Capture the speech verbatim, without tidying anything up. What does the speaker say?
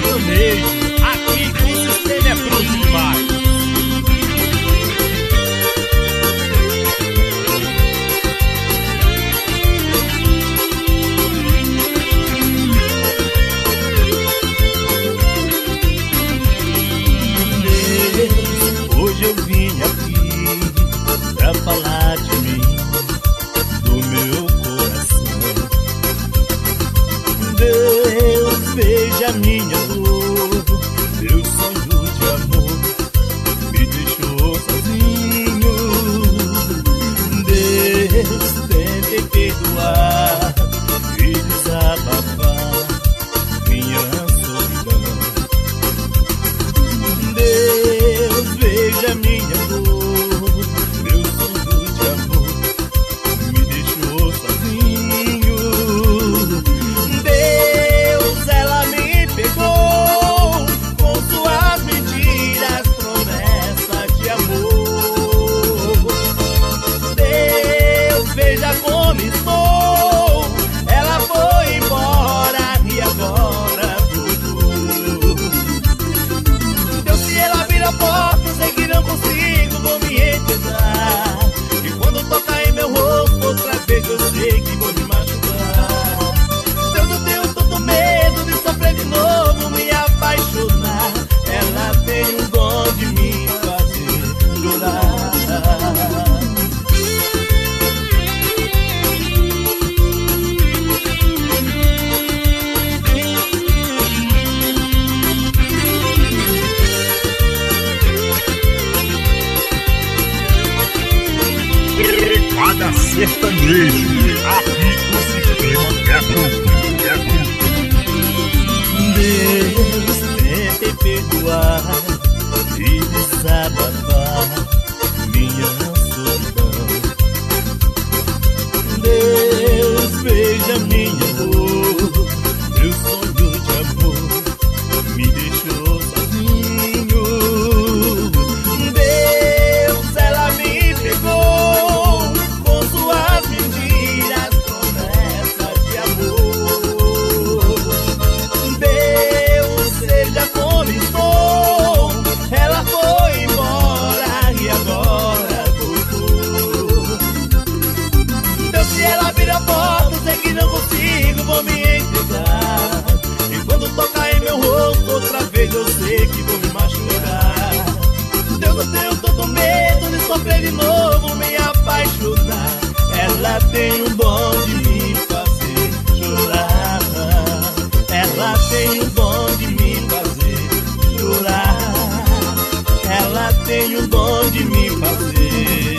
sertanejo, aqui o sistema é bruto demais. Hoje eu vim aqui pra falar de mim, do meu coração. Deus, veja minha dor, meu sonho de amor me deixou sozinho. Deus, tente perdoar e desabafar minha solidão. Deus, veja minha dor, meu sonho de amor me deixou sozinho. Deus, ela me pegou com suas mentiras, promessa de amor. Deus, veja como estou, ela foi embora e agora voltou. Deus, se ela vira a porta, sei que não consigo, vou me entender. E quando tocar em meu rosto, outra vez eu sei que vou me machucar. Deus, eu tenho tanto medo de sofrer de novo, me apaixonar. Ela tem um dom de me fazer chorar. Cada sertanejo, aqui o sistema é bruto, é bruto. Deus, tente perdoar e desabafar minha solidão. Deus, veja minha dor, meu sonho de amor me deixou sozinho. Deus, ela me pegou com suas mentiras, promessa de amor. Deus, seja como estou, ela foi embora e agora voltou. Deus, se ela vira a porta, sei que não consigo, vou me entregar. E quando tocar em meu rosto, outra vez eu sei que vou me machucar. Deus, eu tenho tanto medo de sofrer de novo, me apaixonar. Ela tem um dom de me fazer chorar. Ela tem um dom de me fazer chorar. Ela tem um dom de me fazer